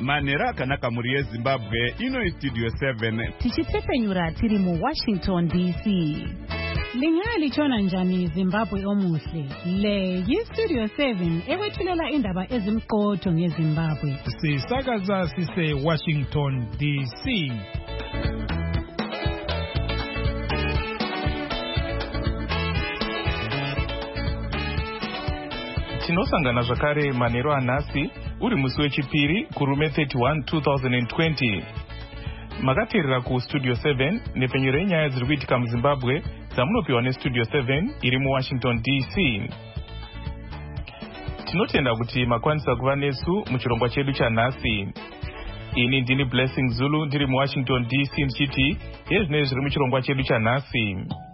Manera akanaka muri yeZimbabwe ino Studio 7 tichitsepenyura tiri mu Washington DC. Lingali chona njani Zimbabwe omuhle. Le Studio 7 ewethulela indaba ezimqotho ngeZimbabwe. Sisakaza sise Washington DC. Tinosangana zvakare manheru anhasi uri musi wechipiri kurume 31 2020. Makateerera ku Studio 7 nepfenyuro yenyaya dziri kuitika muZimbabwe dzamunopiwa neStudio 7 iri muWashington DC. Tinotenda kuti makwanisa kuva nesu muchirongwa chedu chanhasi. Ini ndini Blessing Zulu ndiri muWashington DC ndichiti yezvinenge zviri muchirongwa chedu chanhasi.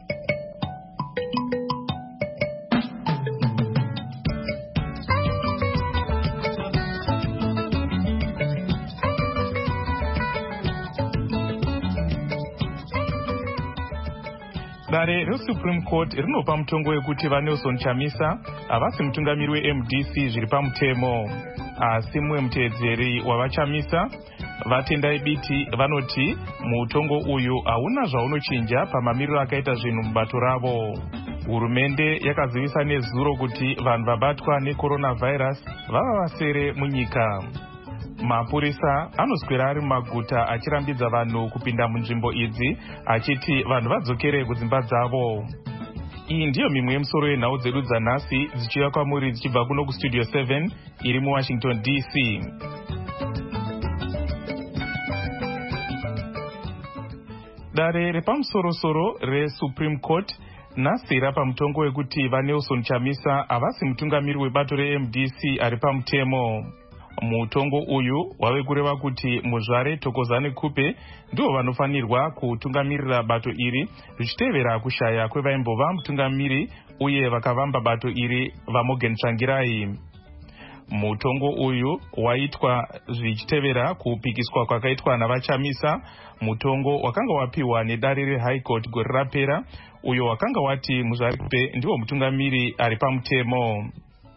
Dare reSupreme Court rinopa mutongo wekuti vaNelson Chamisa havasi mutungamiri weMDC zviri pamutemo. Asi mumwe muteedzeri wavaChamisa vatendai biti vanoti mutongo uyu hauna zvaunochinja pamamiriro akaita zvinhu mubato ravo. Hurumende yakazivisa nezuro kuti vanhu vabatwa necoronavirus vava vasere munyika. Mapurisa anoswera ari mumaguta achirambidza vanhu kupinda munzvimbo idzi achiti vanhu vadzokere kudzimba dzavo. Iyi ndiyo mimwe yemusoro yenhau dzedu dzanhasi dzichiuya kwamuri dzichibva kuno kuStudio 7 iri muWashington DC. Dare repamusorosoro reSupreme Court nhasi rapa mutongo wekuti vaNelson Chamisa havasi mutungamiri webato reMDC ari pamutemo. Mutongo uyu wave kureva kuti muzvare Thokozani Kupe ndivo vanofanirwa kutungamirira bato iri zvichitevera kushaya kwevaimbova mutungamiri uye vakavamba bato iri vaMorgan Tsvangirai. Mutongo uyu waitwa zvichitevera kupikiswa kwakaitwa navaChamisa, mutongo wakanga wapiwa nedare reHigh Court gore rapera uyo wakanga wati muzvare Kupe ndivo mutungamiri ari pamutemo.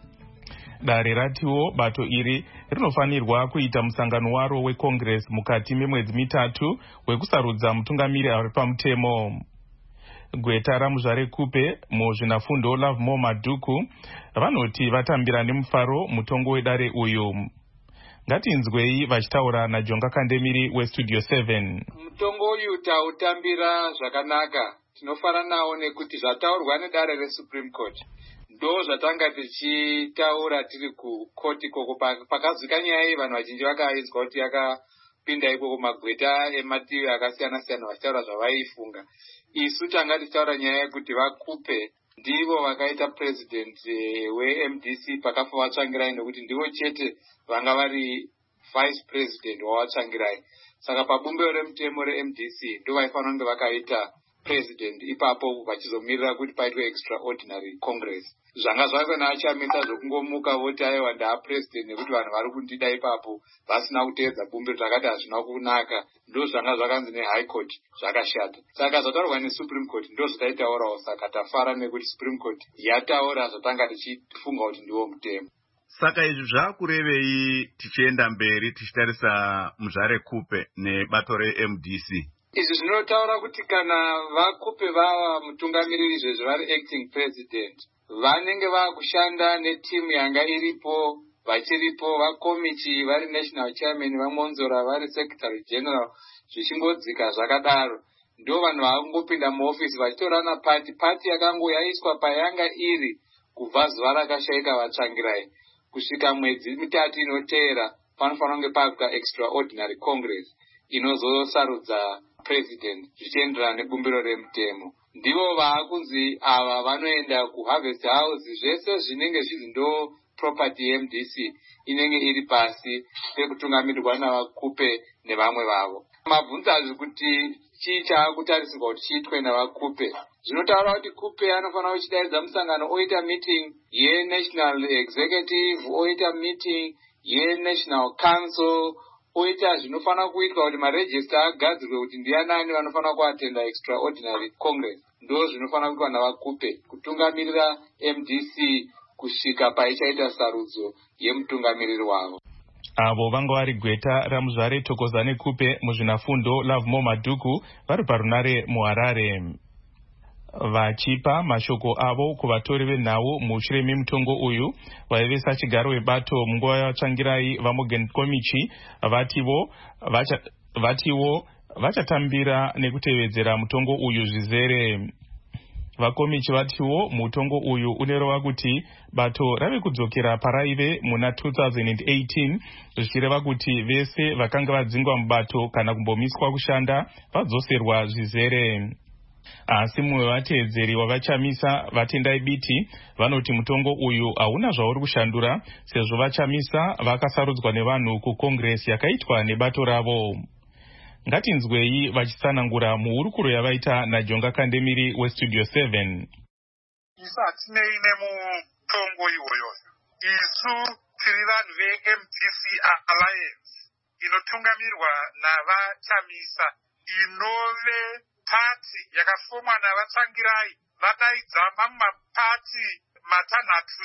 Dare ratiwo bato iri rinofanirwa kuita musangano waro weCongress mukati memwedzi mitatu wekusarudza mutungamiri ari pamutemo. Gweta ramuzvare Kupe muzvinafundo Lovemore Madhuku vanoti vatambira nemufaro mutongo wedare uyu. Ngatinzwei vachitaura naJonga Kandemiri weStudio 7. Mutongo uyu tautambira zvakanaka. Tinofara nawo nekuti zvataurwa nedare reSupreme Court ndo zvatanga tichitaura tiri kucourt ikoko pakazwika nyaya iyi vanhu vazhinji vakaizwa kuti yakapinda ikoko magweta emativi akasiyana siyana vachitaura zvavaifunga. Isu tanga tichitaura nyaya yekuti vaKupe ndivo vakaita president weMDC pakafa vaTsvangirai nekuti ndivo chete vanga vari vice president wavaTsvangirai. Saka pabumbiro remutemo reMDC ndo vaifanira kunge vakaita president ipapo vachizomirira kuti paitwe extraordinary congress. Zvanga zvave naChamisa zvokungomuka voti aiwa ndaapresident nekuti vanhu vari kundida ipapo vasina kuteedza bumbiro takati hazvina kunaka. Ndo zvanga zvakanzi neHigh Court zvakashata. Saka zvataurwa neSupreme Court ndo zvataitaurawo. Saka tafara nekuti Supreme Court yataura zvatanga tichifunga kuti ndiwo mutemo. Saka izvi zvakurevei tichienda mberi tichitarisa muzvare Kupe nebato reMDC? Izvi zvinotaura kuti kana vaKupe vava mutungamiriri izvezvi vari acting president vanenge vakushanda netimu yanga iripo vachiripo vakomiti vari national chairman vaMonzora vari secretary general zvichingodzika zvakadaro ndo vanhu vakangopinda muofisi vachitorana pati yakangoyaiswa payanga iri kubva zuva rakashaika vaTsvangirai kusvika mwedzi mitatu inoteera panofanira kunge pakuita extraordinary congress inozosarudza president zvichienderana nebumbiro remutemo. Ndivo vaakunzi ava vanoenda kuHarvest House zvese zvinenge zvizi ndo property yeMDC inenge iri pasi pekutungamirwa navaKupe nevamwe vavo. Mabvunzo azvi kuti chii chaakutarisirwa kuti chiitwe navaKupe. Zvinotaura kuti Kupe anofanira kuchidaidza musangano oita meeting yeNational Executive, oita meeting yeNational Council, oita zvinofanira kuitwa kuti maregister agadzirwe kuti ndianani vanofanira kuatenda extraordinary congress. Ndo zvinofanira kuitwa navaKupe kutungamirira MDC kusvika paichaita sarudzo yemutungamiriri wavo. avo vanga vari gweta ramuzvare Thokozani Kupe muzvinafundo Lovemore Madhuku vari parunare muHarare, vachipa mashoko avo kuvatori venhau mushure memutongo uyu. Vaivesa chigaro webato munguva yavatsvangirai vaMorgan Komichi vatiwo vachatambira nekutevedzera mutongo uyu zvizere. Vakomichi vatiwo mutongo uyu unereva kuti bato rave kudzokera paraive muna 2018 zvichireva kuti vese vakanga vadzingwa mubato kana kumbomiswa kushanda vadzoserwa zvizere. Asi mumwe vateedzeri wavachamisa vatendai biti vanoti mutongo uyu hauna zvauri kushandura sezvo vachamisa vakasarudzwa nevanhu kukongresi yakaitwa nebato ravo. Ngatinzwei vachitsanangura muhurukuro yavaita naJonga Kandemiri weStudio 7. Isu hatinei nemutongo iwoyo. Isu tiri vanhu veMDC Alliance inotungamirwa navachamisa, inove pati yakafomwa navatsvangirai vadaidza mamwe mapati matanhatu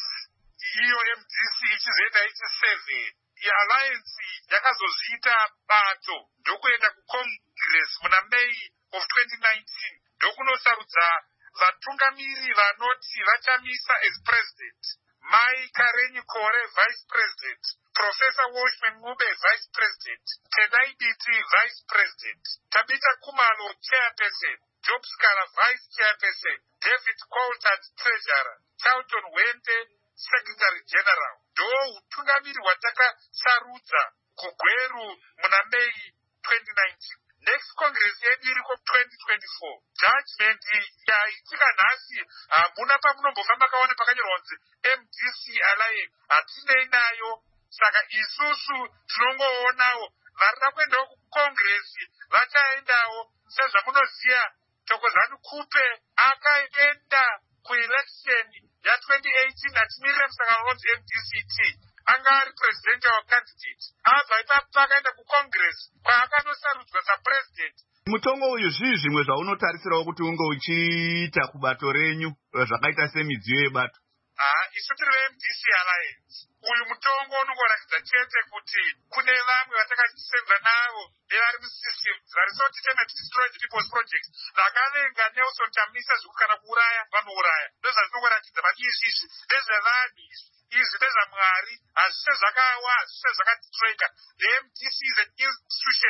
6, iyo MDC ichizoita ichi 7. Alliance yakazozviita bato ndokuenda kuCongress muna May of 2019 ndokunosarudza vatungamiri vanoti vachamisa as president: Mai Karenyi Kore vice president, Professor Washman Ngube vice president, Tendai Biti vice president, Tabitha Kumalo chairperson, Job Scala vice chairperson, David Coulthard treasurer, Charlton Wente secretary general. Ndo utungamiri hwatakasarudza kuGweru muna May 2019. Next Congress yedu iriko 2024. Judgment yaitika nhasi hamuna pamunombofamba kaone pakanyorwa kunzi MDC Alliance, hatinei nayo. Saka isusu tinongoonawo varida kuendawo kuCongress vachaendawo. Sezvamunoziva Thokozani Kupe akaenda kuelection ya2018 achimirira musangano unonzi MDCT, anga ari presidential candidate. Abva ipapo akaenda kuCongress kwaakanosarudzwa sapresident. Mutongo uyu zvii zvimwe zvaunotarisirawo kuti unge uchiita kubato renyu zvakaita semidziyo yebato? Isu tiri veMDC Alliance. Uyu mutongo unongoratidza chete kuti kune vamwe vatakachiseenza navo nevari musystem varisoti teme destroyed people's project vakavenga Nelson Chamisa zvekukana kuuraya vanouraya. Ndozvazvinongoratidza kuti izvizvi ndezvevanhu, izvi ndezvaMwari, hazvise zvakawa, hazvise zvakadestroyika. The MDC is an institution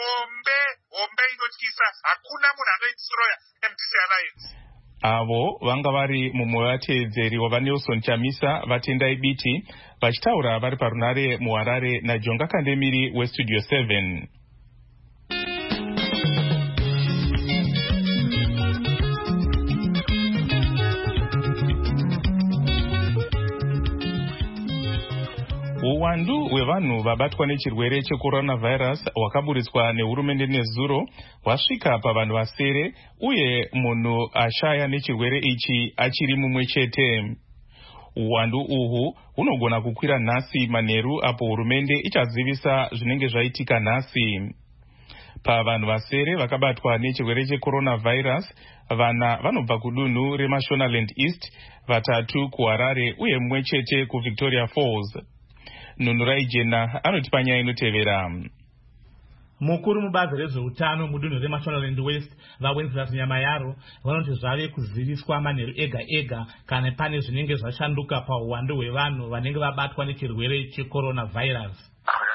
hombe inotyisa. Hakuna munhu anoidestroya MDC Alliance. Avo vanga vari mumwe vateedzeri wavaNelson Chamisa vatendai biti vachitaura vari parunare muHarare naJonga Kandemiri weStudio 7. Uwandu hwevanhu vabatwa nechirwere checoronavirus hwakaburitswa nehurumende nezuro hwasvika pavanhu vasere, uye munhu ashaya nechirwere ichi achiri mumwe chete. Uwandu uhwu hunogona kukwira nhasi manheru apo hurumende ichazivisa zvinenge zvaitika nhasi. Pavanhu vasere vakabatwa nechirwere checoronavirus, vana vanobva kudunhu reMashonaland East, 3 kuHarare uye mumwe chete kuVictoria Falls. Nunurai Jena anotipa nyaya inotevera. Mukuru mubazi rezveutano mudunhu reMashonaland West vaWenceslas Nyamayaro vanoti zvave kuziviswa manheru ega ega kana pane zvinenge zvashanduka pauwandu hwevanhu vanenge vabatwa nechirwere checoronavirus.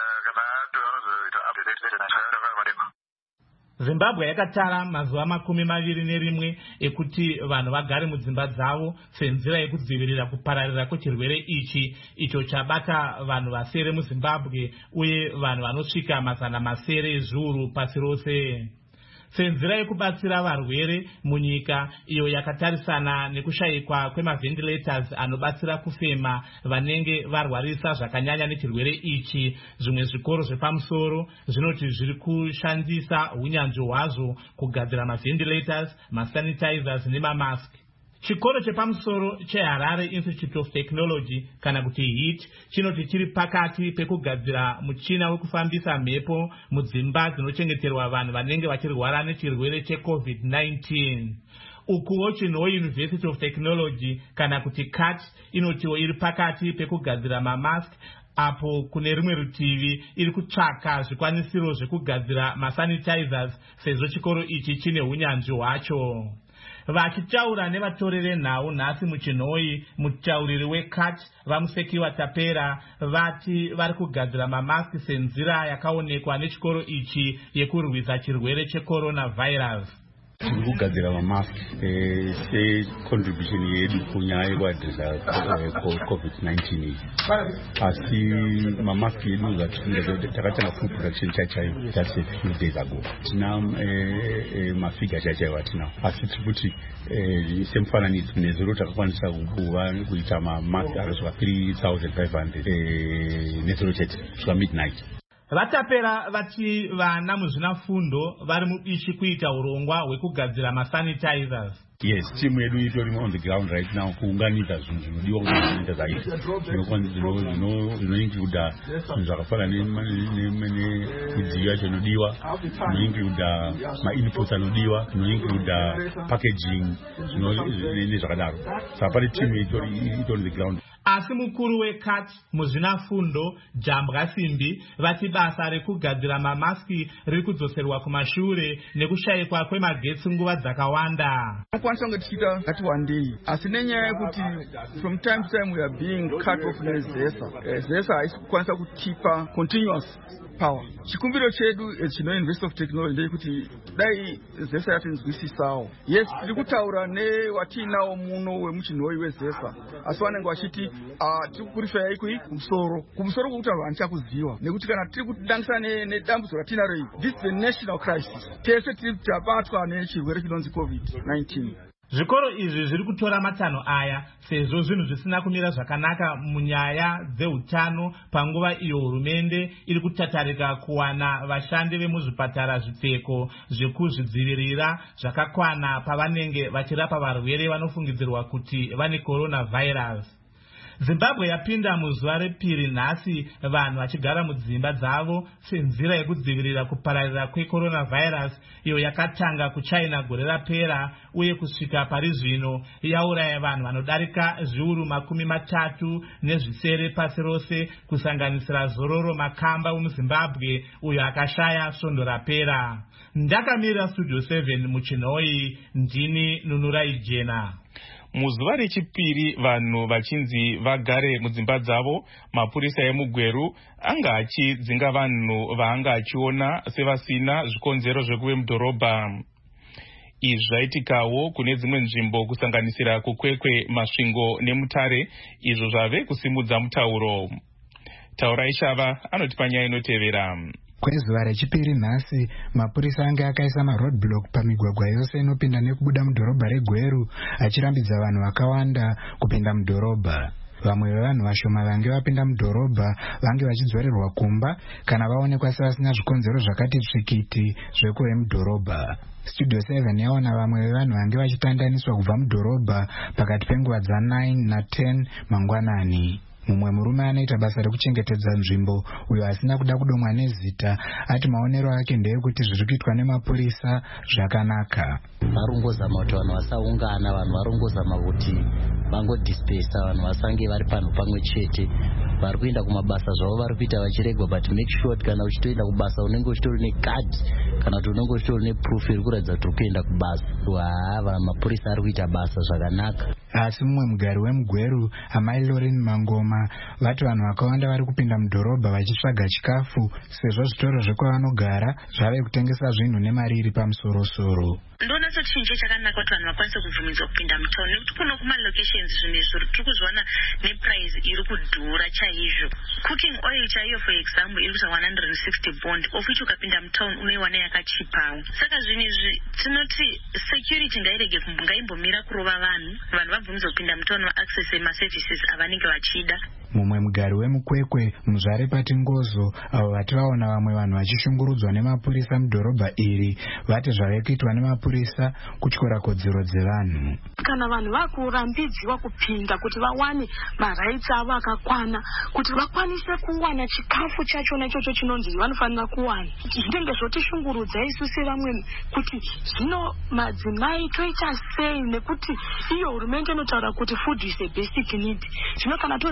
Zimbabwe yakatara mazuva 21 ekuti vanhu vagare mudzimba dzavo senzira yekudzivirira kupararira kwechirwere ichi, icho chabata vanhu vasere muZimbabwe uye vanhu vanosvika 700 zviuru pasi rose. Senzira yekubatsira varwere munyika iyo yakatarisana nekushayikwa kwemavhentilators anobatsira kufema vanenge varwarisa zvakanyanya nechirwere ichi, zvimwe zvikoro zvepamusoro zvinoti zviri kushandisa unyanzvi hwazvo kugadzira mavhentilators, masanitizers nemamask. Chikoro chepamusoro cheHarare Institute of Technology kana kuti HIT chinoti chiri pakati pekugadzira muchina wekufambisa mhepo mudzimba dzinochengeterwa vanhu vanenge vachirwara nechirwere cheCovid-19. Ukuwo chinhuwo University of Technology kana kuti CAT inotiwo iri pakati pekugadzira mamask apo kune rimwe rutivi iri kutsvaka zvikwanisiro zvekugadzira masanitizers sezvo chikoro ichi chine unyanzvi hwacho. Vachitaura nevatorere nhau nhasi muchinhoi, mutauriri weCAT vamusekiwa Tapera vati vari kugadzira mamaski senzira yakaonekwa nechikoro ichi yekurwisa chirwere checoronavirus. Tiri kugadzira mamaski secontribution yedu kunyaya yekuadresa COVID-19 asi mamaski yedu takatanga full production chaiyo just a few days ago. Tina mafiga chaiyo atina asi tiri kuti semufananidzo nezuro takakwanisa kuita mamaski akasvika 3,500 nezuro chete kusvika midnight. Vatapera vati vana muzvinafundo vari mubishi kuita urongwa hwekugadzira masanitizers. Yes, team yedu itori on the ground right now kuunganidza zvinhu zvinodiwa kuti zviita zvinoincluda zvinhu zvakafanana nemidziyo yacho inodiwa, zvinoincluda ma-inputs anodiwa, zvinoincluda packaging nezvakadaro. Saka pane team itori on the ground. Asi mukuru weCAT muzvinafundo Jambwa Simbi vati basa rekugadzira mamaski riri kudzoserwa kumashure nekushayikwa kwemagetsi nguva dzakawanda. Kwanisa kunge tichita ngati one day asi nenyaya yekuti from time to time we are being cut off nezesa haisi kukwanisa kutipa continuous power. Chikumbiro chedu chino University of Technology ndechekuti dai zesa yatinzwisisawo. Yes, tiri kutaura newatinawo muno wemuchinhoi wezesa asi vanenge vachiti tiri kurifaya ikui kumusoro kwekuti vanhu vanichakuziva nekuti kana tiri kudanisa nedambudzo ratinaro iyi, this is the national crisis. Tese tiri tabatwa nechirwere chinonzi COVID-19. Zvikoro izvi zviri kutora matanho aya sezvo zvinhu zvisina kumira zvakanaka munyaya dzeutano panguva iyo hurumende iri kutatarika kuwana vashandi vemuzvipatara zvipfeko zvekuzvidzivirira zvakakwana pavanenge vachirapa varwere vanofungidzirwa kuti vane coronavirus. Zimbabwe yapinda muzuva repiri nhasi vanhu vachigara mudzimba dzavo senzira yekudzivirira kupararira kwecoronavirus iyo yakatanga kuChina gore rapera uye kusvika pari zvino yauraya vanhu vanodarika zviuru 30 pasi rose kusanganisira Zororo Makamba wemuZimbabwe uyo akashaya svondo rapera. Ndakamirira Studio 7 muchinhoi, ndini Nunurai Jena. Muzuva rechipiri vanhu vachinzi vagare mudzimba dzavo, mapurisa emuGweru anga achidzinga vanhu vaanga achiona sevasina zvikonzero zvekuve mudhorobha. Izvi zvaitikawo kune dzimwe nzvimbo kusanganisira kuKwekwe, Masvingo neMutare, izvo zvave kusimudza mutauro. Taurai Shava anotipa nyaya inotevera. Kwezuva rechipiri nhasi mapurisa anga akaisa maroadblock pamigwagwa yose inopinda nekubuda mudhorobha reGweru achirambidza vanhu vakawanda kupinda mudhorobha. Vamwe vevanhu vashoma vange vapinda mudhorobha vange vachidzorerwa kumba kana vaonekwa sevasina zvikonzero zvakati tsvikiti zvekuve mudhorobha. Studio 7 yaona vamwe vevanhu vange vachitandaniswa kubva mudhorobha pakati penguva dza9 na10 mangwanani. Mumwe murume anoita basa rekuchengetedza nzvimbo uyo asina kuda kudomwa nezita ati maonero ake ndeyekuti zviri kuitwa nemapurisa zvakanaka. Varongozama kuti vanhu vasaungana, vanhu varongozama kuti vangodispersa vanhu vasange vari panhu pamwe chete. Vari kuenda kumabasa zvavo vari kuita vachiregwa, but make sure kana uchitoenda kubasa unenge uchitori necard kana kuti unenge uchitori neproof iri kuratidza kuti uri kuenda kubasa. Mapurisa ari kuita basa zvakanaka. Asi mumwe mugari wemuGweru amai Lauren Mangoma vati vanhu vakawanda vari kupinda mudhorobha vachitsvaga chikafu sezvo zvitoro zvekwavanogara zvave kutengesa zvinhu nemari iri pamusorosoro. Ndona sochinje chakanaka kuti vanhu vakwanise kubvumidzwa kupinda mutown nekuti kuno kumalocations zvinezvo tiri kuzviona neprice iri kudhura chaizvo. Cooking oil chaiyo for example iri kuita 160 bond of which ukapinda mutown unoiwana yakachipawo. Saka zvinezvi tinoti security ngaimbomira kurova vanhu vabvumidzwa kupinda mutown va-access maservices avanenge vachida. Mumwe mugari wemuKwekwe muzvare pati Ngozo avo vati vaona vamwe vanhu vachishungurudzwa nemapurisa mudhorobha iri vati zvave kuitwa nemapurisa kutyora kodzero dzevanhu. Kana vanhu vakurambidziwa kupinda kuti vawane marights avo akakwana kuti vakwanise kuwana chikafu chachona ichocho chinonzi vanofanira kuwana. Zvinenge zvotishungurudza isu sevamwe kuti zvino madzimai toita sei nekuti iyo hurumende inotaura kuti food is a basic need. Zvino kana todzingwa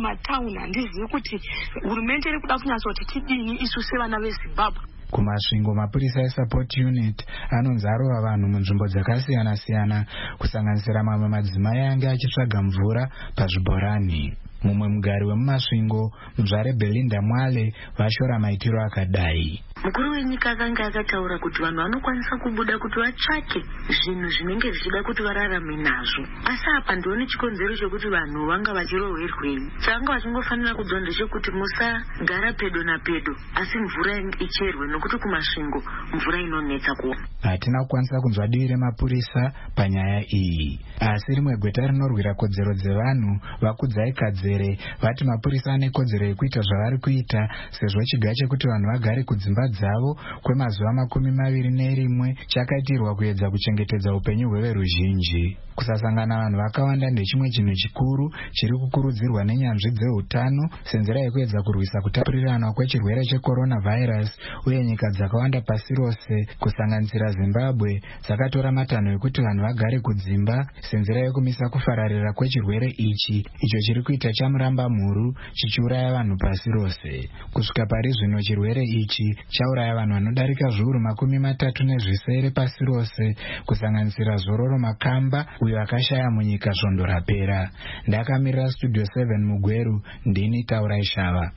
mumatauni handizivi kuti hurumende iri kuda kunyatsoti tidini isu sevana veZimbabwe. Kumasvingo mapurisa eSupport Unit anonzi arova vanhu munzvimbo dzakasiyana-siyana kusanganisira mamwe madzimai ange achitsvaga mvura pazvibhorani. Mumwe mugari wemumasvingo, muzvare Belinda Mwale, vashora maitiro akadai. Mukuru wenyika akanga akataura kuti vanhu vanokwanisa kubuda kuti vatsvake zvinhu zvinenge zvichida kuti vararame nazvo. Asi apa ndione chikonzero chokuti vanhu vanga vachirohwerwei. Changa vachingofanira kudzwa ndechekuti musagara pedo napedo, asi mvura icherwe nokuti kumasvingo mvura inonetsa kuona. Hatina kukwanisa kunzwa divi remapurisa panyaya iyi. Asi rimwe gweta rinorwira kodzero dzevanhu vakudzai Kadzere vati mapurisa ane kodzero yekuita zvavari kuita sezvo chiga chekuti vanhu vagare kudzimba dzavo kwemazuva 21 chakaitirwa kuedza kuchengetedza upenyu hweveruzhinji. Kusasangana vanhu vakawanda ndechimwe chinhu chikuru chiri kukurudzirwa nenyanzvi dzeutano senzira yekuedza kurwisa kutapuriranwa kwechirwere checoronavirus, uye nyika dzakawanda pasi rose kusanganisira Zimbabwe dzakatora matanho ekuti vanhu vagare kudzimba senzira yekumisa kufararira kwechirwere ichi, icho chiri kuita chamuramba mhuru chichiuraya vanhu pasi rose. Kusvika pari zvino chirwere ichi chauraya vanhu vanodarika zviuru 37 pasi rose kusanganisira Zororo Makamba uyo akashaya munyika svondo rapera. Ndakamirira Studio 7 muGweru, ndini Taurai Shava.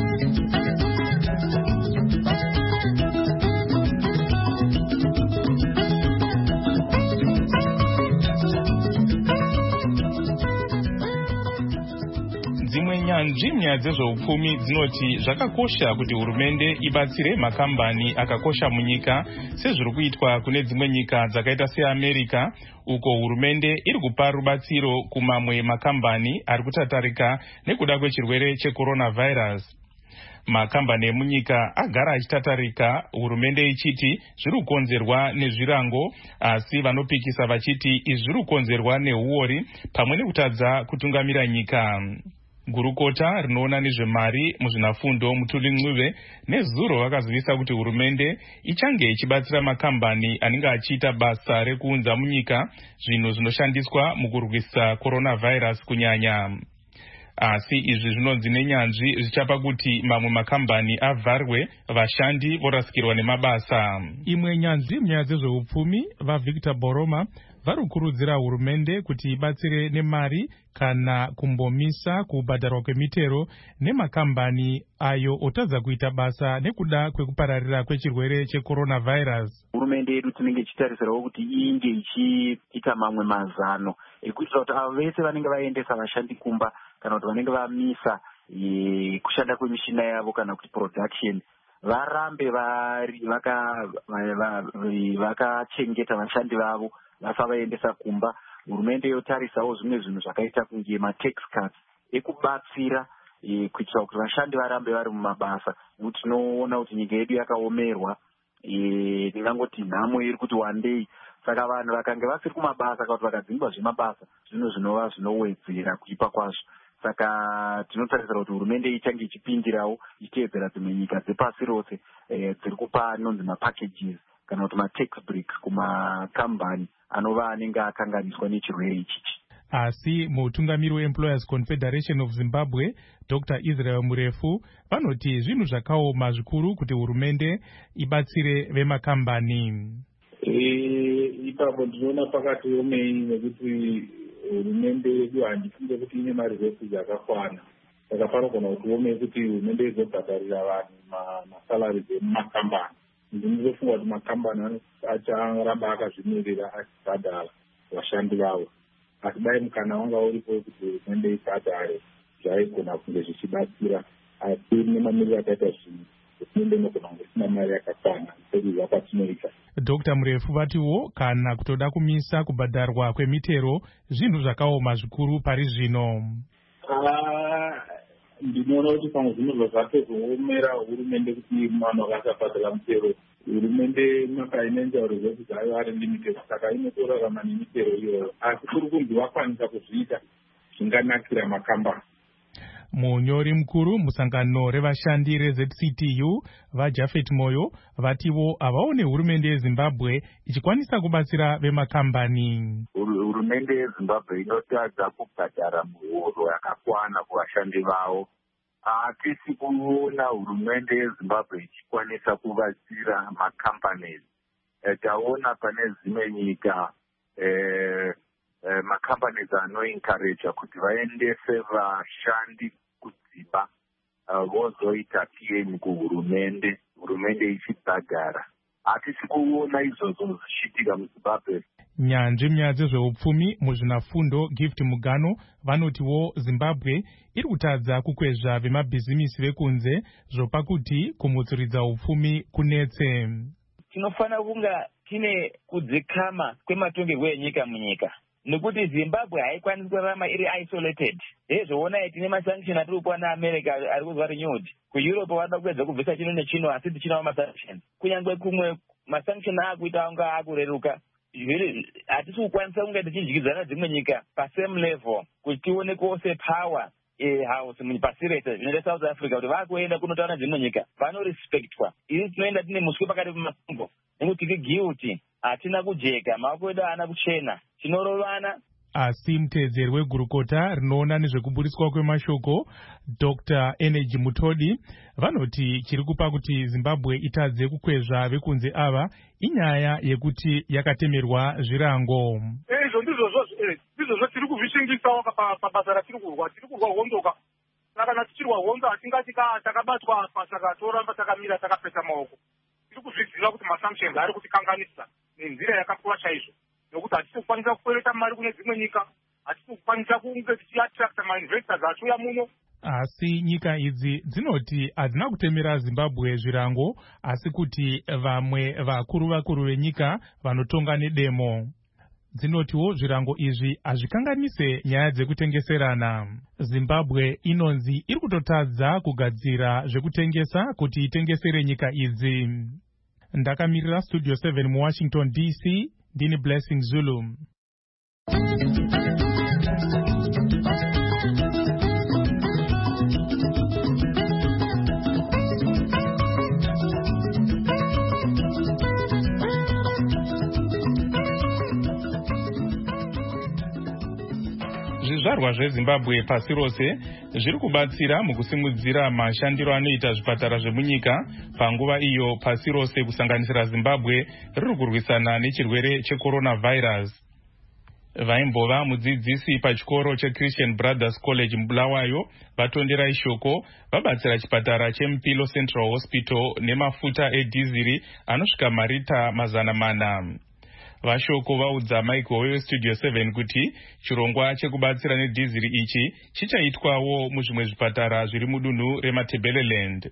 Dzimwe nyanzvi nyaya dzezveupfumi dzinoti zvakakosha kuti hurumende ibatsire makambani akakosha munyika sezviri kuitwa kune dzimwe nyika dzakaita seAmerica, uko hurumende iri kupa rubatsiro kumamwe makambani ari kutatarika nekuda kwechirwere checoronavirus. Makambani emunyika agara achitatarika, hurumende ichiti zviri kukonzerwa nezvirango, asi vanopikisa vachiti izvi zviri kukonzerwa neuori pamwe nekutadza kutungamira nyika. Gurukota rinoona nezvemari muzvinafundo Mutuli Ncube nezuro vakazivisa kuti hurumende ichange ichibatsira makambani anenge achiita basa rekuunza munyika zvinhu zvinoshandiswa mukurwisa coronavirus kunyanya. Asi izvi zvinonzi nenyanzvi zvichapa kuti mamwe makambani avharwe, vashandi vorasikirwa nemabasa. Imwe nyanzvi munyaya dzezveupfumi vaVictor Boroma vari kukurudzira hurumende kuti ibatsire nemari kana kumbomisa kubhadharwa kwemitero nemakambani ayo otadza kuita basa nekuda kwekupararira kwechirwere checoronavirus. Hurumende yedu tinenge ichitarisirawo kuti inge ichiita mamwe mazano ekuitira kuti avo vese vanenge vaendesa vashandi kumba kana kuti vanenge vamisa kushanda kwemishina yavo kana kuti production varambe vakachengeta vashandi vavo vasavaendesa kumba. Hurumende yotarisawo zvimwe zvinhu zvakaita kunge matax cuts ekubatsira kuitira kuti vashandi varambe vari mumabasa, nekuti tinoona kuti nyika yedu yakaomerwa, ndingangoti nhamo iri kuti wandei. Saka vanhu vakange vasiri kumabasa kana kuti vakadzingwa zvemabasa, zvinhu zvinova zvinowedzera kuipa kwazvo. Saka tinotarisira kuti hurumende ichange ichipindirawo ichiteedzera dzimwe nyika dzepasi rose dziri kupa anonzi mapackages kana kuti matax break kumakambani anova anenge akanganiswa nechirwere ichichi. Asi mutungamiri weEmployers Confederation of Zimbabwe, Dr. Israel Murefu, vanoti zvinhu zvakaoma zvikuru kuti hurumende ibatsire vemakambani. Ipapo ndinoona pakati omei nekuti hurumende yedu handifunge kuti ine mari dzese dzakakwana. Saka panogona kuti omei kuti hurumende izobhadharira vanhu masalari dzemumakambani. Ndinofunga kuti makambani acharamba akazvimirira achibhadhara vashandi vavo. Asi dai mukana wanga uripo kuti hurumende ibhadhare zvaigona kunge zvichibatsira, asi nemamiriro akaita zvinhu hurumende inogona kunge isina mari yakakwana sekuziva kwatinoita. Dr. Murefu vatiwo kana kutoda kumisa kubhadharwa kwemitero zvinhu zvakaoma zvikuru pari zvino. Ndinoona kuti pamwe zvinhu zvatozoomera hurumende kuti vanhu vakasabhadhara mitero. Hurumende makaine njauro dzekuti dzayo ari limitero, saka inotorarama nemitero iyoyo, asi kuri kunzi vakwanisa kuzviita zvinganakira makambani. Munyori mukuru musangano revashandi reZCTU vaJafet Moyo vativo avaone hurumende yeZimbabwe ichikwanisa kubatsira vemakambani. Hurumende yeZimbabwe inotadza kubhadhara muhoro yakakwana kuvashandi vavo. Hatisi kuona hurumende yeZimbabwe ichikwanisa kubatsira makambani. Taona pane dzimwe nyika makambani anoencourage kuti vaendese vashandi kudzimba vozoita PN kuhurumende, hurumende ichibhadhara. Hatisi kuona izvozvo zvichiitika muZimbabwe. Nyanzvi munyaya dzezveupfumi muzvinafundo Gift Mugano vanotiwo Zimbabwe iri kutadza kukwezva vemabhizimisi vekunze zvopa kuti kumutsuridza upfumi kunetse. Tinofanira kunga tine kudzikama kwematongerwo enyika munyika. Nekuti Zimbabwe haikwanisi kurarama iri isolated. Zvoona tine masanction atiri kupiwa naAmerica ari kuzwa renewed. KuEurope vanoda kupedza kubvisa chino nechino asi tichinawo masanction. Kunyange kumwe masanction akuita anga akureruka. Hatisi kukwanisa kunge tichidyidzana dzimwe nyika pasame level kuti tionekwo sepower house pasi rese zvinoita South Africa kuti vakuenda kunotaura dzimwe nyika vanorespectwa. Isi tinoenda tine muswe pakati pemakumbo nekuti guilty hatina kujeka maoko edu haana kuchena tinorovana. Asi mutedzeri wegurukota rinoona nezvekuburiswa kwemashoko Dr. Energy Mutodi vanoti chiri kupa kuti Zimbabwe itadze kukwezva vekunze ava inyaya yekuti yakatemerwa zvirango. Izvo ndizvo tiri kuzvishingisawo pabasa ratiri kurwa hondoka. Kana tichirwa hondo hatingati takabatwa pasaka toramba takamira takapeta maoko. Tiri kuzviziva kuti masanctions ari kutikanganisa nenzira yakakura chaizvo. Nokuti hatisi kukwanisa kukwereta mari kune dzimwe nyika, hatisi kukwanisa kunge tichiattracta mainvestors achiuya muno. Asi nyika idzi dzinoti hadzina kutemera Zimbabwe zvirango, asi kuti vamwe vakuru venyika vanotonga nedemo. Dzinotiwo zvirango izvi hazvikanganise nyaya dzekutengeserana. Zimbabwe inonzi iri kutotadza kugadzira zvekutengesa kuti itengesere nyika idzi. Ndakamirira Studio 7 muWashington DC. Dini Blessing Zulu. Zvizvarwa zveZimbabwe pasi rose zviri kubatsira mukusimudzira mashandiro anoita zvipatara zvemunyika panguva iyo pasi rose kusanganisira Zimbabwe riri kurwisana nechirwere checoronavirus. Vaimbova mudzidzisi pachikoro cheChristian Brothers College muBulawayo vatondera ishoko vabatsira chipatara cheMpilo Central Hospital nemafuta edhiziri anosvika marita 400. Vashoko vaudza Michael weStudio 7 kuti chirongwa chekubatsira nedhiziri ichi chichaitwawo muzvimwe zvipatara zviri mudunhu reMatabeleland.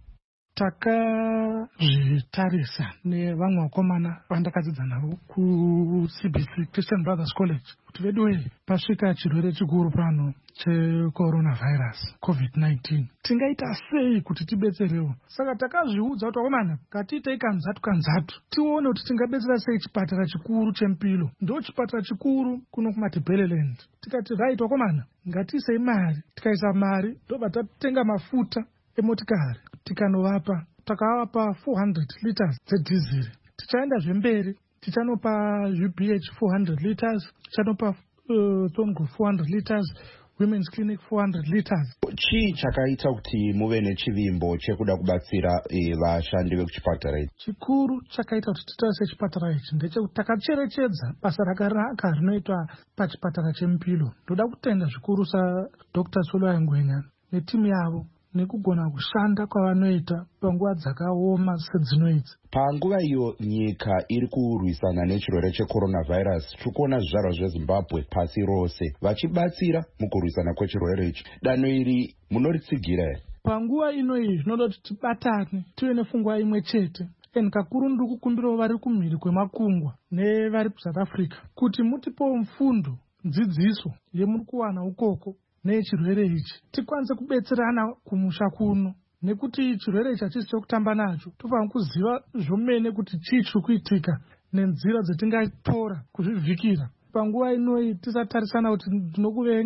Takazvitarisa nevamwe vakomana vandakadzidza navo kuCBC Christian Brothers College kuti veduwe pasvika chirwere chikuru pano checoronavirus COVID-19 tingaita sei kuti tibetserewo. Saka takazviudza kuti vakomana ngatiitei kanzatu tione kuti tingabetsera sei chipatara chikuru cheMpilo. Ndo chipatara chikuru kuno kuMatabeleland. Tikati right vakomana ngatiisei mari, tikaisa mari ndobva tatenga mafuta emotikari tikanovapa, takavapa 400 liters dzedhiziri. Tichaenda zvemberi tichanopa UBH 400 liters, tichanopa Tongo 400 liters, Women's Clinic 400 liters. Chii chakaita kuti muve nechivimbo chekuda kubatsira vashandi vekuchipatara ichi? Chikuru chakaita kuti titarise chipatara ichi ndechekuti takacherechedza basa rakanaka rinoitwa pachipatara cheMpilo. Ndoda kutenda zvikuru Dr. Solwayo Ngwenya netimu yavo nekugona kushanda kwavanoita panguva dzakaoma sedzinoidzi. Panguva iyo nyika iri kurwisana nechirwere checoronavirus, tikuona zvizvarwa zveZimbabwe pasi rose vachibatsira mukurwisana kwechirwere ichi. Danho iri munoritsigira here? Panguva inoyi zvinoda kuti tibatane tive nepfungwa imwe chete. Kakuru ndiri kukumbirawo vari kumhiri kwemakungwa nevari kuSouth Africa kuti mutipewo mfundo, dzidziso yemuri kuwana ukoko nechirwere ichi tikwanise kubetserana kumusha kuno, nekuti chirwere ichi hachisi chokutamba nacho. Tofanira kuziva zvomene kuti chii chiri kuitika nenzira dzetingatora kuzvivhikira. Panguva inoyi tisatarisana kuti ndinokuvenga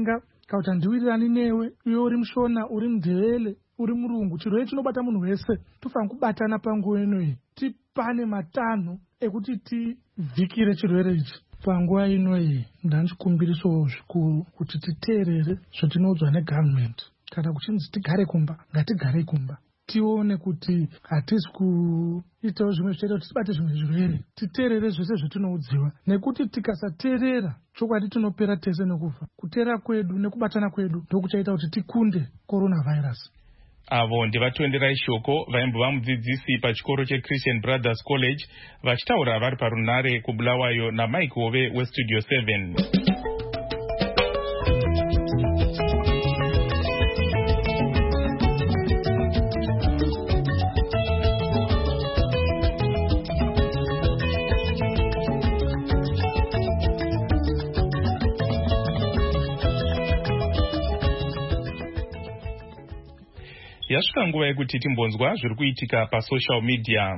Kauta ndiwirirani newe, iwe uri mushona, uri mudhevele, uri murungu. Chirwere chinobata munhu wese. Tofanira kubatana panguva ino iyi. Tipane matanho ekuti tivhikire chirwere ichi. Panguva ino iyi ndandichikumbirisawo zvikuru kuti titeerere zvatinoudzwa negovernment. Kana kuchinzi tigare kumba, ngatigarei kumba. Tione kuti hatisi kuitawo zvimwe zvichaita kuti tibate zvimwe zvirwere. Titeerere zvese zvatinoudziwa, nekuti tikasateerera chokwadi tinopera tese nekufa. Kuteera kwedu nekubatana kwedu ndokuchaita kuti tikunde coronavirus. Avo ndivatoenderai shoko vaimbova mudzidzisi pachikoro cheChristian Brothers College vachitaura vari parunare kuBulawayo naMike Hove weStudio 7. Yasvika nguva yekuti timbonzwa zviri kuitika pasocial media.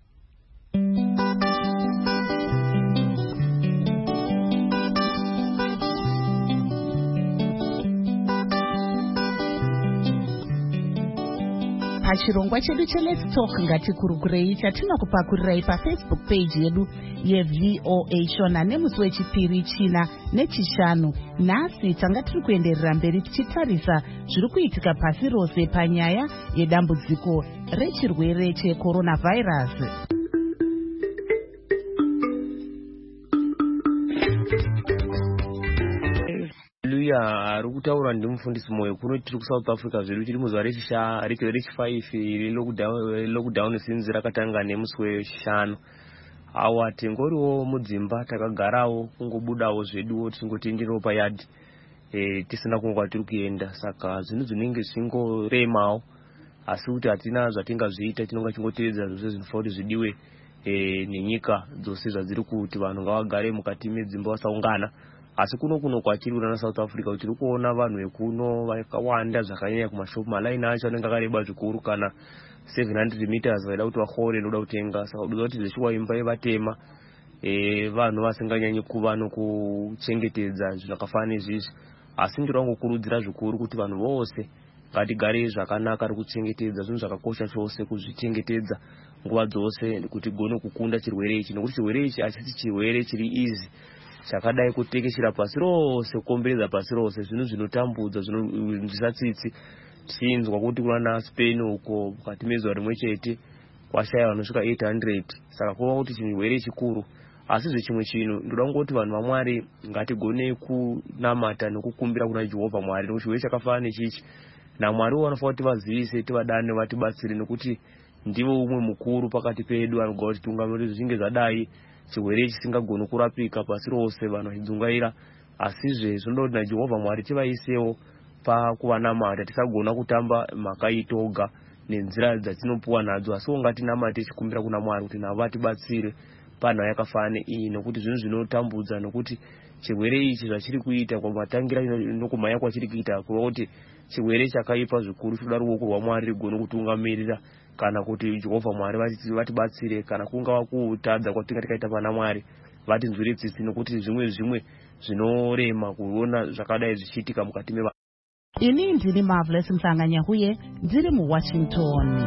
Pachirongwa chedu cheLet's Talk ngatikurukurei chatinokupakurirai paFacebook page yedu yeVOA Shona nemusi wechipiri, china nechishanu. Nhasi tanga tiri kuenderera mberi tichitarisa zviri kuitika pasi rose panyaya yedambudziko rechirwere checoronavirus. Ari kutaura ndimufundisi moyo kuno tiri kuSouth Africa zvedu tiri muzuva rechi5 lockdown since rakatanga nemusi wechishanu. Awa tingoriwo mudzimba takagarawo kungobudawo zveduwo tingotenderewo payadhi tisina kunge tiri kuenda, saka zvinhu zvinenge zvingoremawo asi kuti hatina zvatingazviita, tinonga chingoteedza zvose zvinofanira kuti zvidiwe nenyika dzose zvadziri kuti vanhu ngavagare mukati medzimba vasaungana. Asi kuno kwatiri kuna South Africa tiri kuona vanhu vekuno vakawanda zvakanyanya kumashopu, malaini acho anenge akareba zvikuru, kana 700 meters vaida kuti vahore noda kutenga. Saka kuda kuti zvechiwa imba yevatema vanhu vasinganyanyi kuva nokuchengetedza zvakafanana nezvizvi. Asi ndiri wangokurudzira zvikuru kuti vanhu vose ngatigare zvakanaka rikuchengetedza zvinhu zvakakosha chose, kuzvichengetedza nguva dzose kuti gone kukunda chirwere ichi, nekuti chirwere ichi hachisi chirwere chiri easy chakadai kutekeshera pasi rose, kukomberedza pasi rose, zvinhu zvinotambudza, zvisatsitsi. Tinzwa kuti kuna Spain uko mukati mezuva rimwe chete kwashaya vanosvika 800, saka kuva kuti chirwere chikuru. Asi zvechimwe chinhu ndoda kungoti vanhu vaMwari ngatigone kunamata nekukumbira kuna Jehovha Mwari, nekuti chirwere chakafanana nechichi naMwari vanofanira kuti vazivise, tivadane, vatibatsire, nekuti ndivo umwe mukuru pakati pedu anogona kuti tungamiri zvinge zvadai chirwere chisingagoni kurapika pasi rose vanhu vachidzungaira. Asizve zvinoda kuti naJehovha Mwari tivaisewo pakuvanamata, tisagona kutamba makaitoga nenzira dzatinopuwa nadzo, asi ngatinamate tichikumbira kuna Mwari kuti navo vatibatsire panhau yakafanana iyi, nekuti zvinhu zvinotambudza, nekuti chirwere ichi zvachiri kuita kwamatangira nokumhanya kwachiri kuita kuva kuti chirwere chakaipa zvikuru. Tinoda ruoko rwaMwari rigone kutungamirira, kana kuti Jehovha Mwari vatibatsire, kana kungava kutadza kwatinga tikaita pana Mwari vatinzwire tsitsi, nekuti zvimwe zvinorema kuona zvakadai zvichiitika mukati mevanhu. Ini ndini Marvelous Msanganyahuye ndiri muWashington.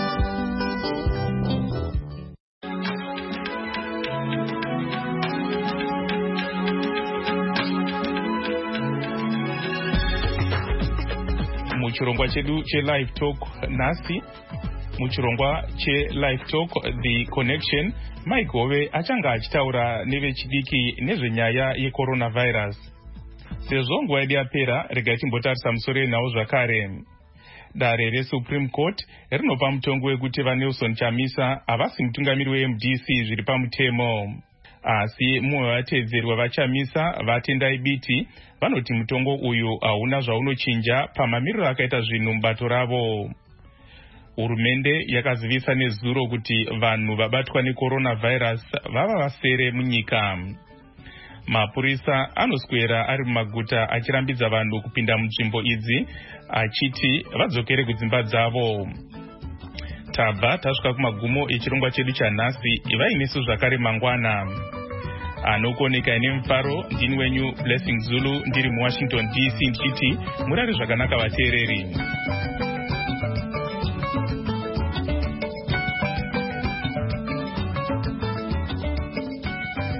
Muchirongwa chedu cheLive Talk nhasi, muchirongwa cheLive Talk The Connection, Mike Hove achanga achitaura nevechidiki nezvenyaya yecoronavirus. Sezvo nguva yedu yapera, regai timbotarisa musoro yenhau zvakare. Dare reSupreme Court rinopa mutongo wekuti vaNelson Chamisa havasi mutungamiri weMDC zviri pamutemo. Asi mumwe wavatedzeri wavaChamisa vatendai biti vanoti mutongo uyu hauna zvaunochinja pamamiriro akaita zvinhu mubato ravo. Hurumende yakazivisa nezuro kuti vanhu vabatwa necoronavirus vava vasere munyika. Mapurisa anoswera ari mumaguta achirambidza vanhu kupinda munzvimbo idzi achiti vadzokere kudzimba dzavo. Tabva tasvika kumagumo echirongwa chedu chanhasi, ivai nesu zvakare mangwana. anokuoneka nemufaro. Ndini wenyu Blessing Zulu ndiri muWashington DC ndichiti murare zvakanaka vateereri.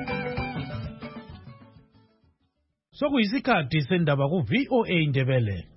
Sokuyisikhathi sendaba ku VOA Ndebele.